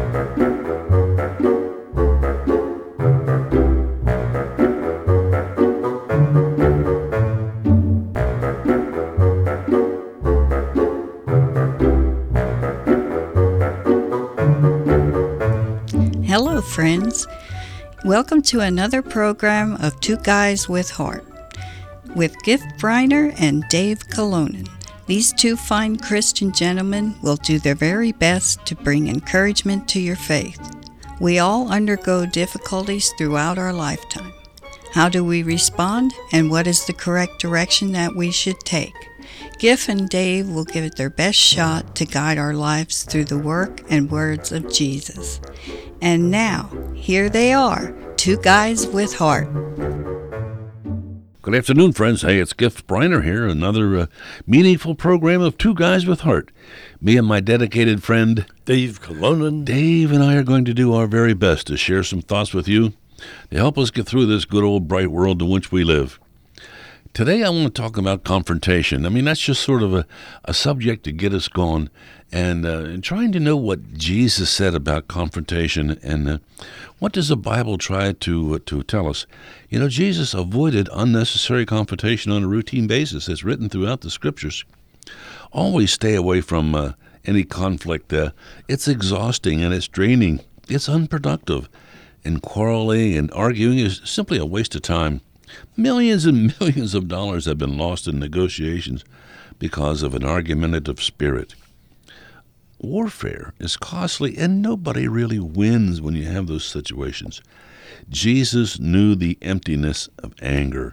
Hello, friends. Welcome to another program of Two Guys with Heart with Gift Briner and Dave Colonen. These two fine Christian gentlemen will do their very best to bring encouragement to your faith. We all undergo difficulties throughout our lifetime. How do we respond, and what is the correct direction that we should take? Giff and Dave will give it their best shot to guide our lives through the work and words of Jesus. And now, here they are, Two Guys with Heart. Good afternoon, friends. Hey, it's Gift Briner here, another meaningful program of Two Guys with Heart. Me and my dedicated friend, Dave Colonen. Dave and I are going to do our very best to share some thoughts with you to help us get through this good old bright world in which we live. Today I want to talk about confrontation. I mean, that's just sort of a subject to get us going and trying to know what Jesus said about confrontation and what does the Bible try to tell us. You know, Jesus avoided unnecessary confrontation on a routine basis. It's written throughout the Scriptures. Always stay away from any conflict. It's exhausting and it's draining. It's unproductive. And quarreling and arguing is simply a waste of time. Millions and millions of dollars have been lost in negotiations because of an argumentative spirit. Warfare is costly, and nobody really wins when you have those situations. Jesus knew the emptiness of anger.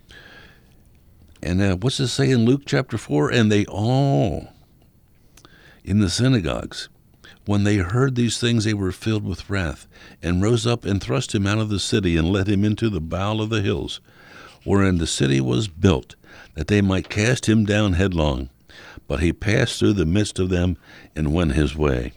And what's it say in Luke chapter 4? And they all, in the synagogues, when they heard these things, they were filled with wrath, and rose up and thrust him out of the city, and led him into the bow of the hills, wherein the city was built, that they might cast him down headlong. But he passed through the midst of them and went his way.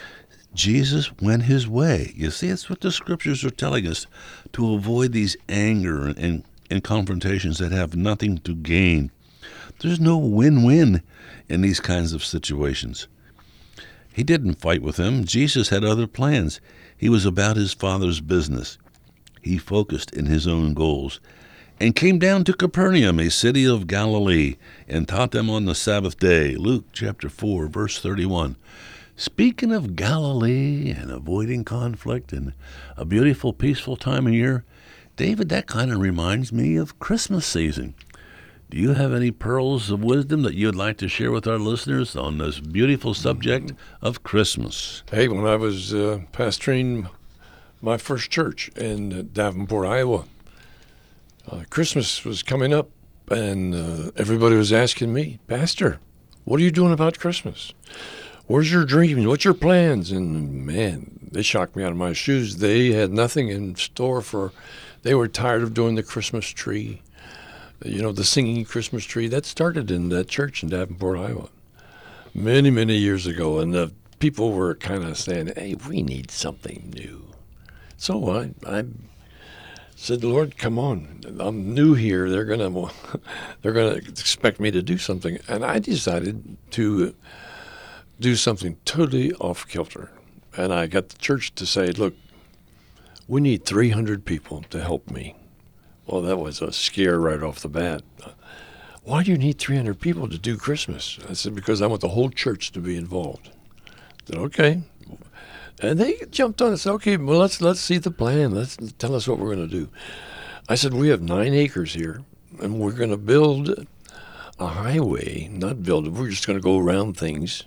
Jesus went his way. You see, it's what the Scriptures are telling us, to avoid these anger and confrontations that have nothing to gain. There's no win-win in these kinds of situations. He didn't fight with them. Jesus had other plans. He was about his Father's business. He focused in his own goals and came down to Capernaum, a city of Galilee, and taught them on the Sabbath day. Luke chapter 4, verse 31. Speaking of Galilee and avoiding conflict and a beautiful, peaceful time of year, David, that kind of reminds me of Christmas season. Do you have any pearls of wisdom that you'd like to share with our listeners on this beautiful subject of Christmas? Hey, when I was pastoring my first church in Davenport, Iowa, Christmas was coming up, and everybody was asking me, Pastor, what are you doing about Christmas? Where's your dreams? What's your plans? And man, they shocked me out of my shoes. They had nothing in store they were tired of doing the Christmas tree. You know, the singing Christmas tree, that started in that church in Davenport, Iowa, many, many years ago. And the people were kind of saying, hey, we need something new. So I said, Lord, come on. I'm new here. They're gonna expect me to do something. And I decided to do something totally off kilter. And I got the church to say, look, we need 300 people to help me. Well, that was a scare right off the bat. Why do you need 300 people to do Christmas? I said, because I want the whole church to be involved. I said, okay. And they jumped on and said, okay, well, let's see the plan. Let's tell us what we're going to do. I said, we have 9 acres here, and we're going to build a highway. We're just going to go around things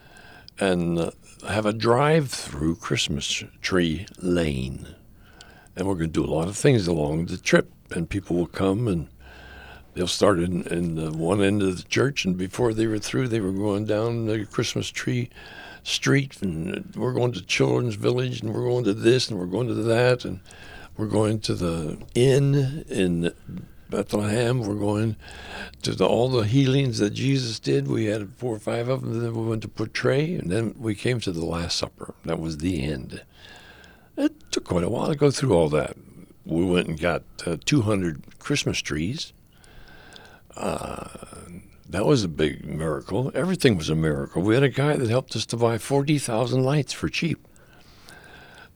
and have a drive-through Christmas tree lane. And we're going to do a lot of things along the trip. And people will come and they'll start in the one end of the church, and before they were through, they were going down the Christmas tree street, and we're going to Children's Village, and we're going to this, and we're going to that, and we're going to the inn in Bethlehem. We're going to all the healings that Jesus did. We had 4 or 5 of them. Then we went to portray, and then we came to the Last Supper. That was the end. It took quite a while to go through all that. We went and got 200 Christmas trees. That was a big miracle. Everything was a miracle. We had a guy that helped us to buy 40,000 lights for cheap.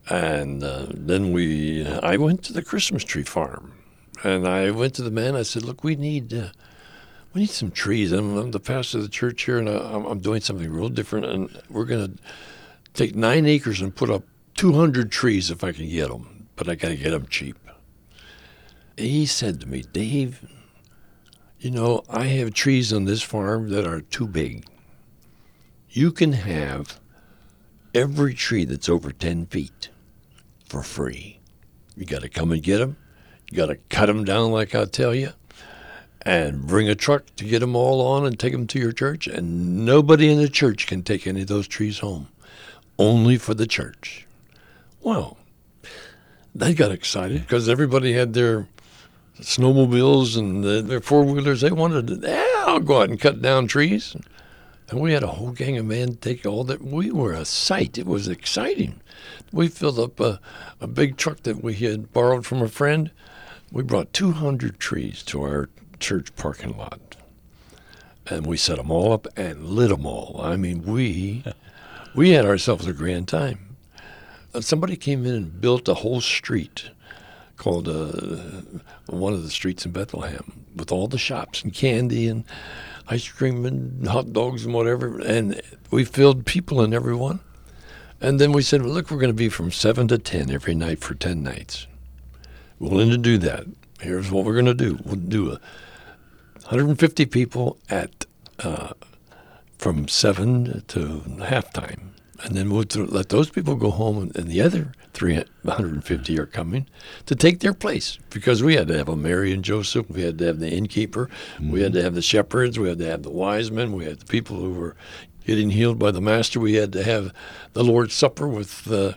And then I went to the Christmas tree farm, and I went to the man. I said, "Look, we need some trees. I'm the pastor of the church here, and I'm doing something real different. And we're going to take 9 acres and put up 200 trees if I can get them, but I got to get them cheap." He said to me, "Dave, I have trees on this farm that are too big. You can have every tree that's over 10 feet for free. You got to come and get them. You got to cut them down like I tell you, and bring a truck to get them all on and take them to your church. And nobody in the church can take any of those trees home, only for the church." Well, they got excited because everybody had their snowmobiles and their four-wheelers. They wanted to, I'll go out and cut down trees. And we had a whole gang of men take all that. We were a sight. It was exciting. We filled up a big truck that we had borrowed from a friend. We brought 200 trees to our church parking lot. And we set them all up and lit them all. I mean, we had ourselves a grand time. Somebody came in and built a whole street called one of the streets in Bethlehem with all the shops and candy and ice cream and hot dogs and whatever. And we filled people in every one. And then we said, "Well, look, we're going to be from 7 to 10 every night for 10 nights. We're willing to do that. Here's what we're going to do. We'll do 150 people at from 7 to halftime. And then we'll let those people go home, and the other 350 are coming to take their place, because we had to have a Mary and Joseph. We had to have the innkeeper. We had to have the shepherds. We had to have the wise men. We had the people who were getting healed by the Master. We had to have the Lord's Supper with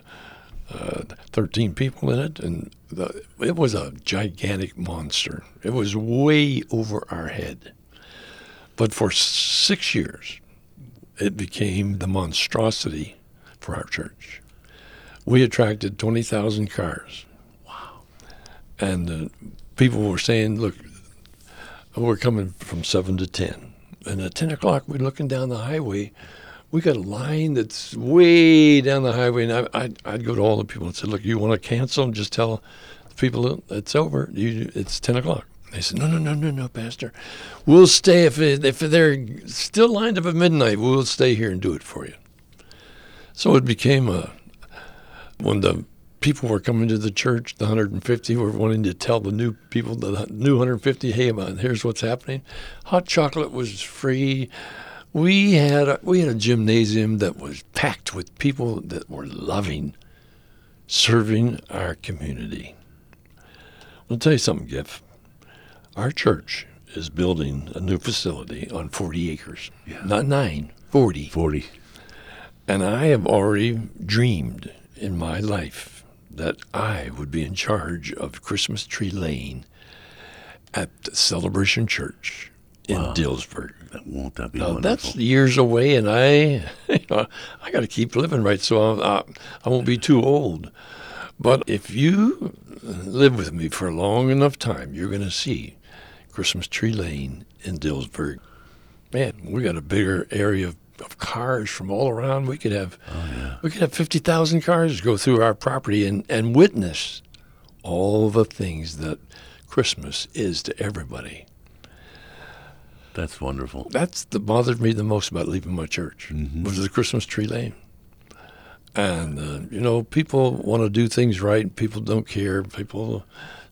13 people in it. And it was a gigantic monster. It was way over our head. But for 6 years, it became the monstrosity for our church. We attracted 20,000 cars. Wow. And people were saying, "Look, we're coming from 7 to 10. And at 10 o'clock, we're looking down the highway. We got a line that's way down the highway. And I'd go to all the people and say, "Look, you want to cancel? Just tell the people it's over. It's 10 o'clock. They said, No, Pastor. We'll stay. If they're still lined up at midnight, we'll stay here and do it for you." So it became when the people were coming to the church, the 150 were wanting to tell the new people, the new 150, "Hey, here's what's happening." Hot chocolate was free. We had a gymnasium that was packed with people that were loving serving our community. I'll tell you something, Giff. Our church is building a new facility on 40 acres. Yeah. Not 9, 40. 40. And I have already dreamed in my life that I would be in charge of Christmas Tree Lane at Celebration Church in Dillsburg. Won't that be now, wonderful? That's years away, and I got to keep living right, so I won't be too old. But if you live with me for a long enough time, you're going to see Christmas Tree Lane in Dillsburg. Man, we got a bigger area of cars from all around. We could have 50,000 cars go through our property and witness all the things that Christmas is to everybody. That's wonderful. That's what bothered me the most about leaving my church, was the Christmas Tree Lane. And, people want to do things right. People don't care. People,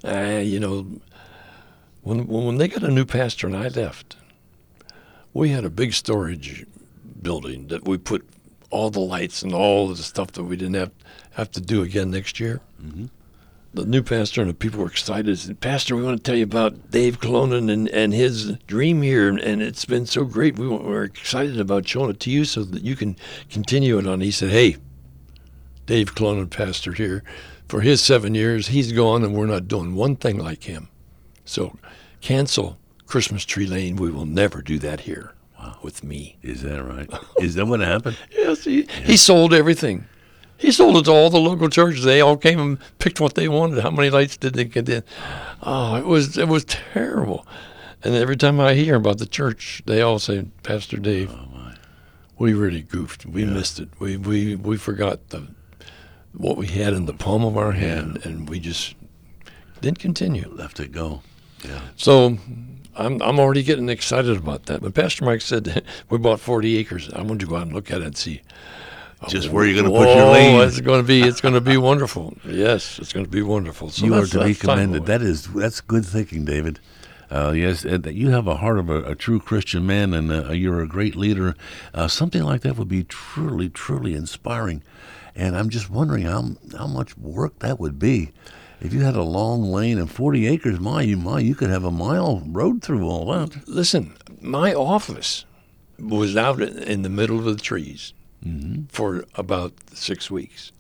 when they got a new pastor and I left, we had a big storage building that we put all the lights and all of the stuff that we didn't have to do again next year. Mm-hmm. The new pastor and the people were excited. Said, "Pastor, we want to tell you about Dave Colonen and his dream here, and it's been so great. We're excited about showing it to you so that you can continue it on." He said, "Hey, Dave Colonen, pastor here, for his 7 years, he's gone, and we're not doing one thing like him. So cancel Christmas Tree Lane. We will never do that here with me." Is that right? Is that what happened? Yes, he sold everything. He sold it to all the local churches. They all came and picked what they wanted. How many lights did they get in? Oh, it was terrible. And every time I hear about the church, they all say, "Pastor Dave, we really goofed. We missed it. We forgot what we had in the palm of our hand, and we just didn't continue. Left it go. Yeah. So I'm already getting excited about that. But Pastor Mike said we bought 40 acres. I wanted to go out and look at it and see Just where you're going to put your lane. It's going to be wonderful. Yes, it's going to be wonderful. So You are to be time commended. away. That's good thinking, David. Yes, that you have a heart of a true Christian man, and you're a great leader. Something like that would be truly, truly inspiring. And I'm just wondering how much work that would be. If you had a long lane and 40 acres, you could have a mile road through all that. Listen, my office was out in the middle of the trees for about 6 weeks.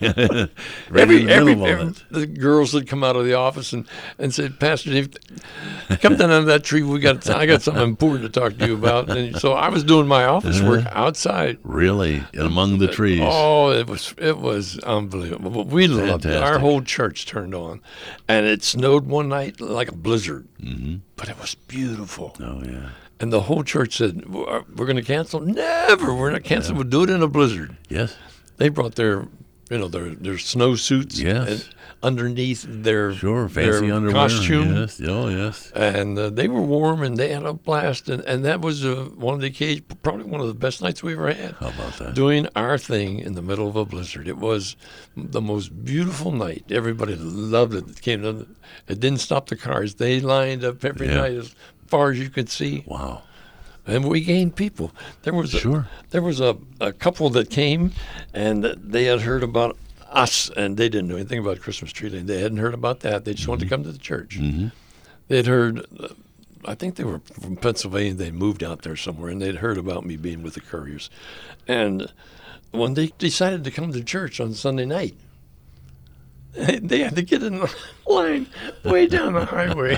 Every The girls would come out of the office and said, Pastor Dave, come down under that tree. I got something important to talk to you about. And so I was doing my office work outside. Really, among the trees. Oh, it was unbelievable. We loved it. Our whole church turned on, and it snowed one night like a blizzard. But it was beautiful. Oh yeah. And the whole church said, "We're going to cancel." Never. We're not canceling. We'll do it in a blizzard. Yes. They brought their snow suits. Yes. And underneath their fancy their underwear. costume. Yes. Oh yes. And they were warm, and they had a blast, and that was one of the occasions, probably one of the best nights we ever had. How about that? Doing our thing in the middle of a blizzard. It was the most beautiful night. Everybody loved it. It didn't stop the cars. They lined up every night as far as you could see. Wow. And we gained people. There was a couple that came, and they had heard about us, and they didn't know anything about Christmas Tree Lane. They hadn't heard about that. They just wanted to come to the church. They'd heard, I think they were from Pennsylvania. They moved out there somewhere, and they'd heard about me being with the Couriers. And when they decided to come to church on Sunday night, they had to get in the line way down the highway.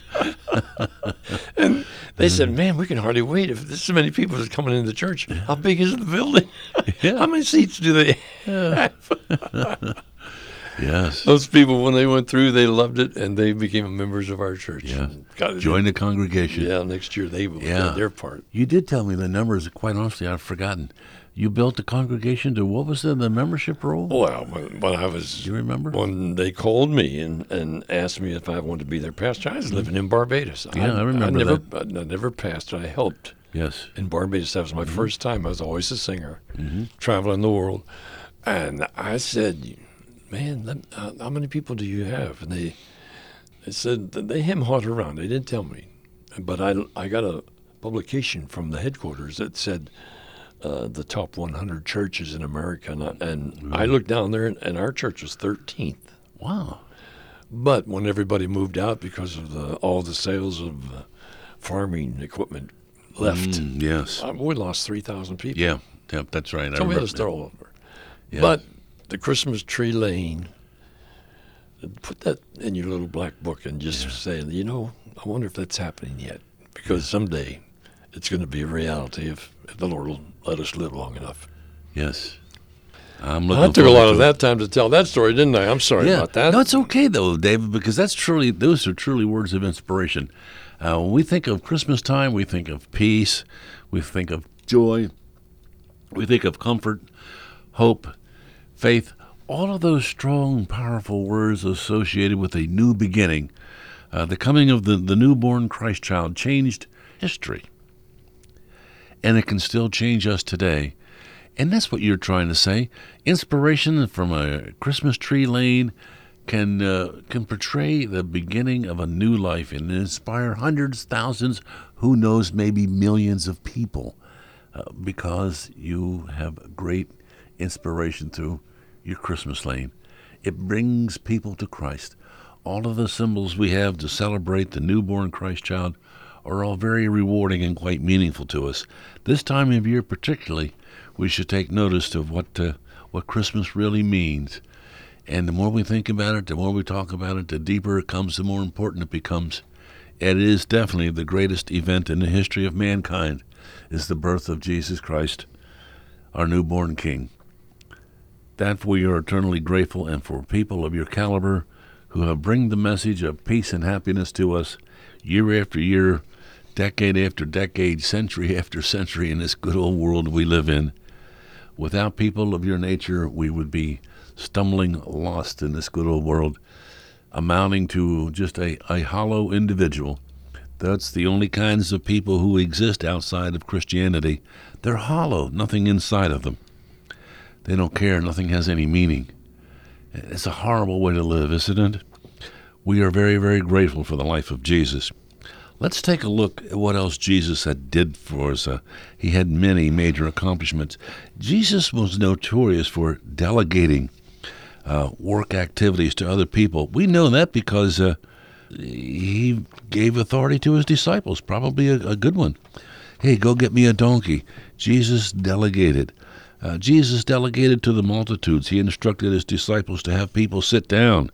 And they said, man, we can hardly wait. If there's so many people that's coming into the church, how big is the building? How many seats do they have? Yes. Those people, when they went through, they loved it, and they became members of our church. Yeah. Join the congregation. Yeah, next year they will do their part. You did tell me the numbers. Quite honestly, I've forgotten. You built the congregation to, what was the membership role? Well, when I was... Do you remember? When they called me and asked me if I wanted to be their pastor, I was living in Barbados. Yeah, I remember that. I never pastored. I helped. Yes. In Barbados. That was my first time. I was always a singer, traveling the world. And I said, man, how many people do you have? And they said, they hem-hawed around. They didn't tell me. But I got a publication from the headquarters that said, the top 100 churches in America, and I looked down there, and our church was 13th. Wow! But when everybody moved out because of all the sales of farming equipment left, yes, we lost 3,000 people. Yeah, that's right. So we had to start all over. Yes. But the Christmas Tree Lane, put that in your little black book and just say, I wonder if that's happening yet, because someday it's going to be a reality if the Lord will let us live long enough. Yes. I took a lot of that time to tell that story, didn't I? I'm sorry about that. No, it's okay, though, David, because those are truly words of inspiration. When we think of Christmas time, we think of peace, we think of joy, we think of comfort, hope, faith, all of those strong, powerful words associated with a new beginning. The coming of the newborn Christ child changed history. And it can still change us today. And that's what you're trying to say. Inspiration from a Christmas Tree Lane can portray the beginning of a new life and inspire hundreds, thousands, who knows, maybe millions of people, because you have great inspiration through your Christmas Lane. It brings people to Christ. All of the symbols we have to celebrate the newborn Christ child are all very rewarding and quite meaningful to us. This time of year particularly, we should take notice of what Christmas really means. And the more we think about it, the more we talk about it, the deeper it comes, the more important it becomes. It is definitely the greatest event in the history of mankind, is the birth of Jesus Christ, our newborn King. That we are eternally grateful, and for people of your caliber who have bring the message of peace and happiness to us year after year, decade after decade, century after century in this good old world we live in. Without people of your nature, we would be stumbling lost in this good old world, amounting to just a hollow individual. That's the only kinds of people who exist outside of Christianity. They're hollow, nothing inside of them. They don't care, nothing has any meaning. It's a horrible way to live, isn't it? We are very, very grateful for the life of Jesus. Let's take a look at what else Jesus had did for us. He had many major accomplishments. Jesus was notorious for delegating work activities to other people. We know that because he gave authority to his disciples, probably a good one. Hey, go get me a donkey. Jesus delegated. Jesus delegated to the multitudes. He instructed his disciples to have people sit down.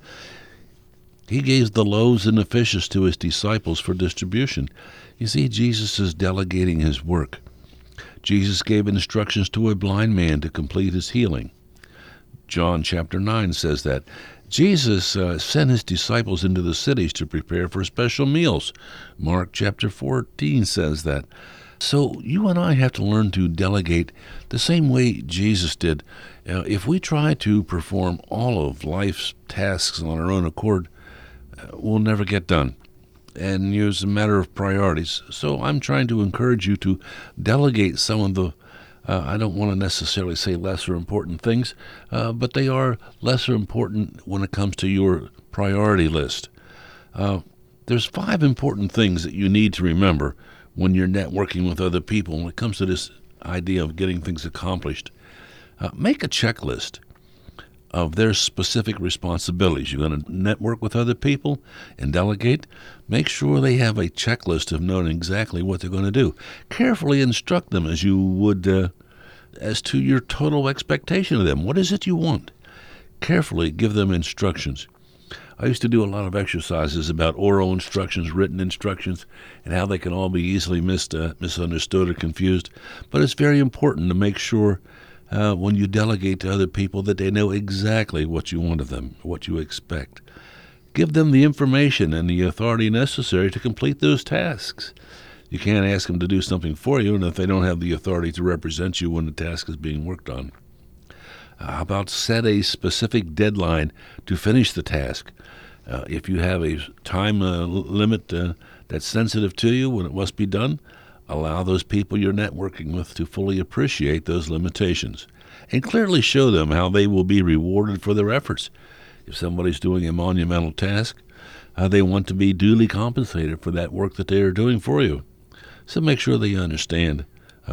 He gave the loaves and the fishes to his disciples for distribution. You see, Jesus is delegating his work. Jesus gave instructions to a blind man to complete his healing. John chapter 9 says that. Jesus sent his disciples into the cities to prepare for special meals. Mark chapter 14 says that. So you and I have to learn to delegate the same way Jesus did. If we try to perform all of life's tasks on our own accord, we'll never get done. And it's a matter of priorities. So I'm trying to encourage you to delegate some of the, I don't want to necessarily say lesser important things, but they are lesser important when it comes to your priority list. There's 5 important things that you need to remember when you're networking with other people when it comes to this idea of getting things accomplished. Make a checklist of their specific responsibilities. You're going to network with other people and delegate. Make sure they have a checklist of knowing exactly what they're going to do. Carefully instruct them as you would as to your total expectation of them. What is it you want? Carefully give them instructions. I used to do a lot of exercises about oral instructions, written instructions, and how they can all be easily misunderstood or confused. But it's very important to make sure when you delegate to other people that they know exactly what you want of them, what you expect. Give them the information and the authority necessary to complete those tasks. You can't ask them to do something for you, and if they don't have the authority to represent you when the task is being worked on. How about set a specific deadline to finish the task? If you have a time limit that's sensitive to you when it must be done, allow those people you're networking with to fully appreciate those limitations and clearly show them how they will be rewarded for their efforts. If somebody's doing a monumental task, they want to be duly compensated for that work that they are doing for you. So make sure they understand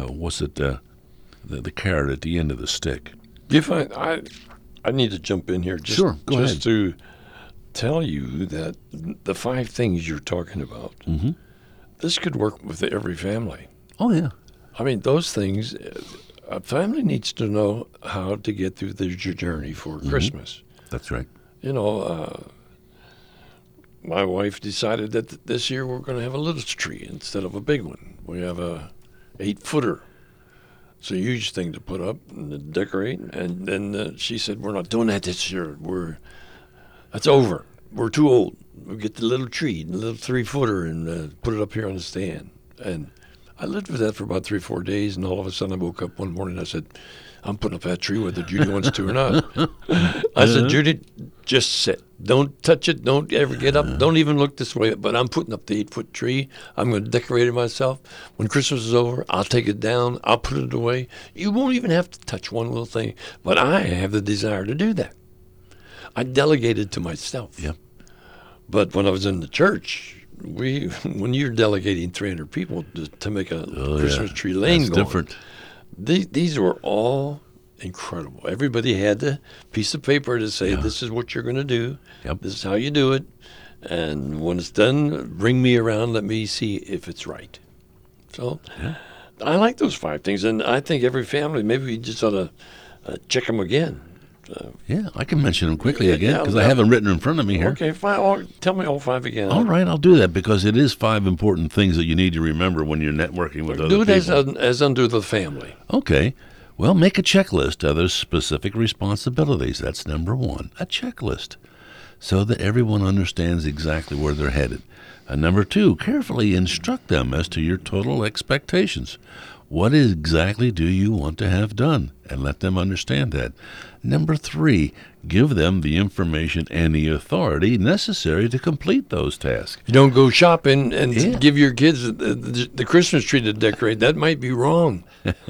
the carrot at the end of the stick. If I need to jump in here just ahead. To tell you that the 5 things you're talking about, this could work with every family. Oh, yeah. I mean, those things, a family needs to know how to get through their journey for Christmas. That's right. You know, my wife decided that this year we're going to have a little tree instead of a big one. We have a 8-footer. It's a huge thing to put up and decorate. And then she said, we're not doing that this year. That's over. We're too old. We'll get the little tree, the little 3-footer, and put it up here on the stand. And I lived with that for about 3-4 days, and all of a sudden I woke up one morning and I said, I'm putting up that tree whether Judy wants to or not. I said, Judy, just sit. Don't touch it. Don't ever get up. Don't even look this way. But I'm putting up the 8-foot tree. I'm going to decorate it myself. When Christmas is over, I'll take it down. I'll put it away. You won't even have to touch one little thing. But I have the desire to do that. I delegated to myself. Yep. But when I was in the church, when you're delegating 300 people to make a Christmas tree lane That's going, different. These were all incredible. Everybody had a piece of paper to say, this is what you're going to do. Yep. This is how you do it. And when it's done, bring me around. Let me see if it's right. So I like those 5 things. And I think every family, maybe we just ought to check them again. I can mention them quickly again because I have them written in front of me here. Okay, fine. Tell me all 5 again. All right, I'll do that because it is 5 important things that you need to remember when you're networking with other people. Do it as under the family. Okay. Well, make a checklist of their specific responsibilities. That's number 1, a checklist, so that everyone understands exactly where they're headed. Number 2, carefully instruct them as to your total expectations. What exactly do you want to have done? and let them understand that. Number 3, give them the information and the authority necessary to complete those tasks. You don't go shopping and give your kids the Christmas tree to decorate. That might be wrong.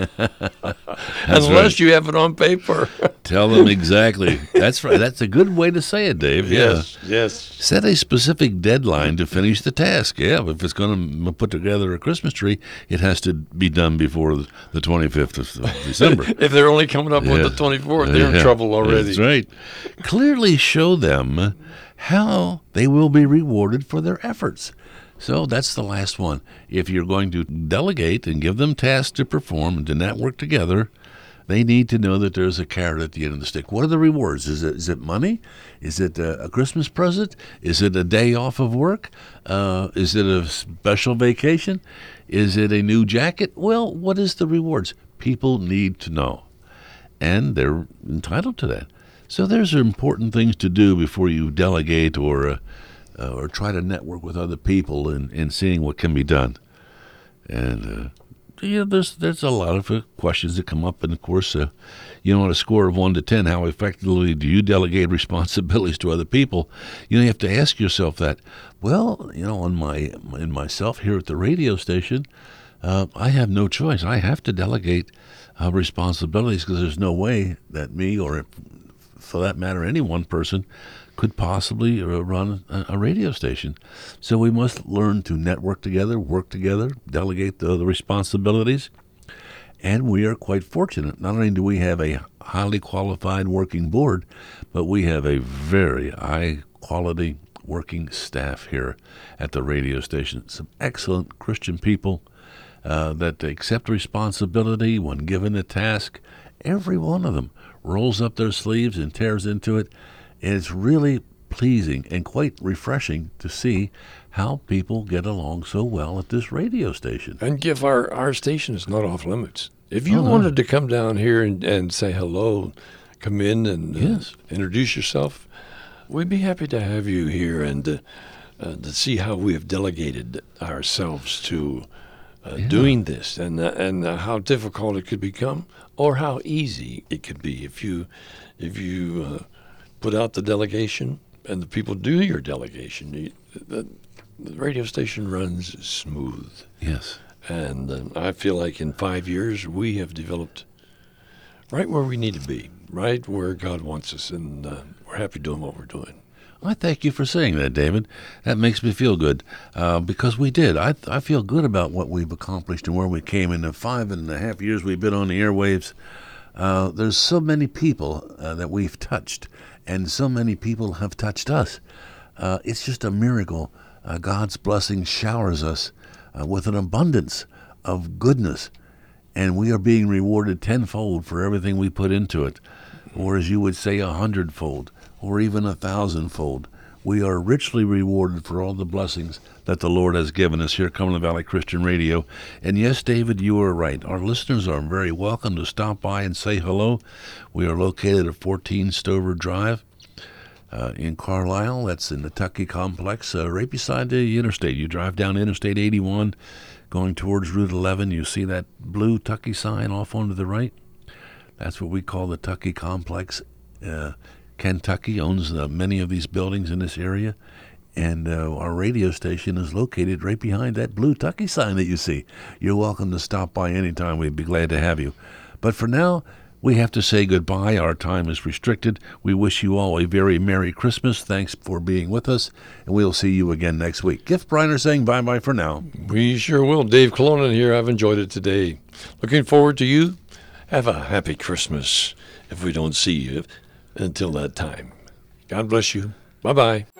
Unless right. you have it on paper. Tell them exactly. That's right. That's a good way to say it, Dave. Yes. Set a specific deadline to finish the task. Yeah, if it's going to put together a Christmas tree, it has to be done before the 25th of December. If they're only coming up with the 24th, they're in trouble already. That's right. Clearly show them how they will be rewarded for their efforts. So that's the last one. If you're going to delegate and give them tasks to perform and to network together, they need to know that there's a carrot at the end of the stick. What are the rewards? Is it money? Is it a Christmas present? Is it a day off of work? Is it a special vacation? Is it a new jacket? Well, what is the rewards? People need to know, and they're entitled to that. So there's important things to do before you delegate or try to network with other people and seeing what can be done. And there's a lot of questions that come up, and of course, on a score of 1 to 10, how effectively do you delegate responsibilities to other people? You have to ask yourself that. Well, in myself here at the radio station, I have no choice. I have to delegate responsibilities because there's no way that me or, for that matter, any one person could possibly run a radio station. So we must learn to network together, work together, delegate the responsibilities. And we are quite fortunate. Not only do we have a highly qualified working board, but we have a very high-quality working staff here at the radio station. Some excellent Christian people that accept responsibility when given a task. Every one of them rolls up their sleeves and tears into it. And it's really pleasing and quite refreshing to see how people get along so well at this radio station. And Giff, our station is not off limits. If you wanted to come down here and say hello, come in and introduce yourself, we'd be happy to have you here and to see how we have delegated ourselves to doing this and how difficult it could become or how easy it could be if you put out the delegation and the people do your delegation. The radio station runs smooth. Yes. And I feel like in 5 years we have developed right where we need to be, right where God wants us, and we're happy doing what we're doing. I thank you for saying that, David. That makes me feel good because we did. I feel good about what we've accomplished and where we came in the 5.5 years we've been on the airwaves. There's so many people that we've touched, and so many people have touched us. It's just a miracle. God's blessing showers us with an abundance of goodness, and we are being rewarded tenfold for everything we put into it, or as you would say, 100-fold, or even 1,000-fold. We are richly rewarded for all the blessings that the Lord has given us here at Cumberland Valley Christian Radio. And yes, David, you are right. Our listeners are very welcome to stop by and say hello. We are located at 14 Stover Drive in Carlisle. That's in the Tuckey Complex, right beside the interstate. You drive down Interstate 81, going towards Route 11. You see that blue Tuckey sign off on to the right? That's what we call the Tuckey Complex. Kentucky owns many of these buildings in this area, and our radio station is located right behind that blue Tuckey sign that you see. You're welcome to stop by anytime. We'd be glad to have you. But for now, we have to say goodbye. Our time is restricted. We wish you all a very Merry Christmas. Thanks for being with us, and we'll see you again next week. Giff Briner saying bye-bye for now. We sure will. Dave Colonen here. I've enjoyed it today. Looking forward to you. Have a happy Christmas if we don't see you until that time. God bless you. Bye-bye.